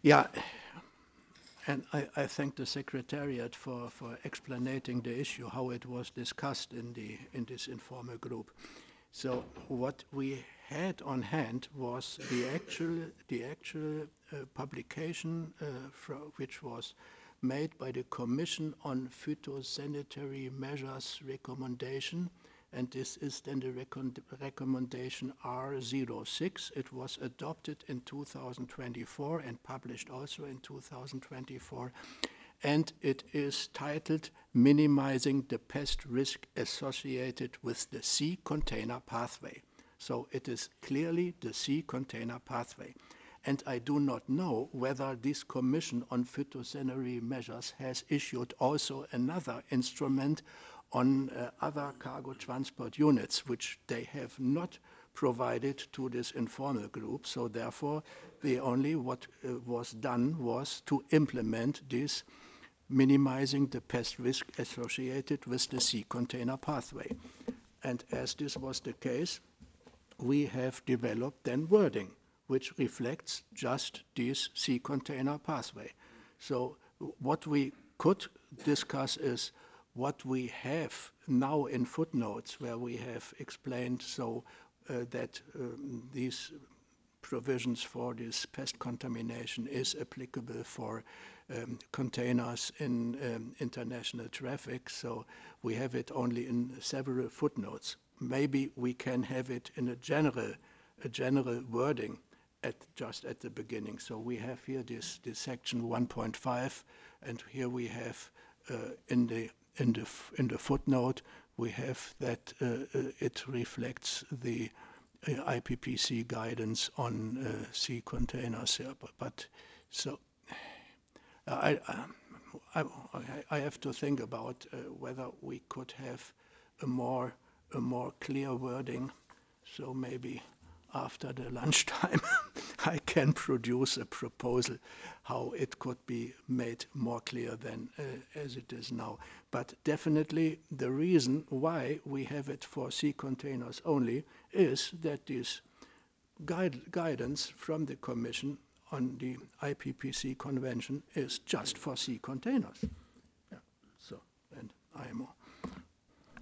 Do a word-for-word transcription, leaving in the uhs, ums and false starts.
Yeah, and I, I thank the Secretariat for, for explaining the issue, how it was discussed in, the, in this informal group. So what we had on hand was the actual, the actual uh, publication uh, fro- which was made by the Commission on Phytosanitary Measures Recommendation, and this is then the recom recommendation R zero six. It was adopted in two thousand twenty-four and published also in two thousand twenty-four, and it is titled Minimizing the Pest Risk Associated with the Sea Container Pathway. So it is clearly the sea container pathway. And I do not know whether this Commission on Phytosanitary Measures has issued also another instrument on uh, other cargo transport units, which they have not provided to this informal group. So therefore, the only what uh, was done was to implement this minimizing the pest risk associated with the sea container pathway. And as this was the case, we have developed then wording which reflects just this sea container pathway. So what we could discuss is what we have now in footnotes, where we have explained so uh, that um, these provisions for this pest contamination is applicable for um, containers in um, international traffic. So we have it only in several footnotes. Maybe we can have it in a general, a general wording at just at the beginning. So we have here this, this section one point five, and here we have uh, in the in the in the footnote we have that uh, uh, it reflects the uh, I P P C guidance on uh, sea containers. Yeah, but, but so I, I, I, I have to think about uh, whether we could have a more a more clear wording. So maybe after the lunchtime I can produce a proposal how it could be made more clear than uh, as it is now. But definitely the reason why we have it for sea containers only is that this guide, guidance from the Commission on the I P P C convention is just for sea containers. Yeah. So, and I M O.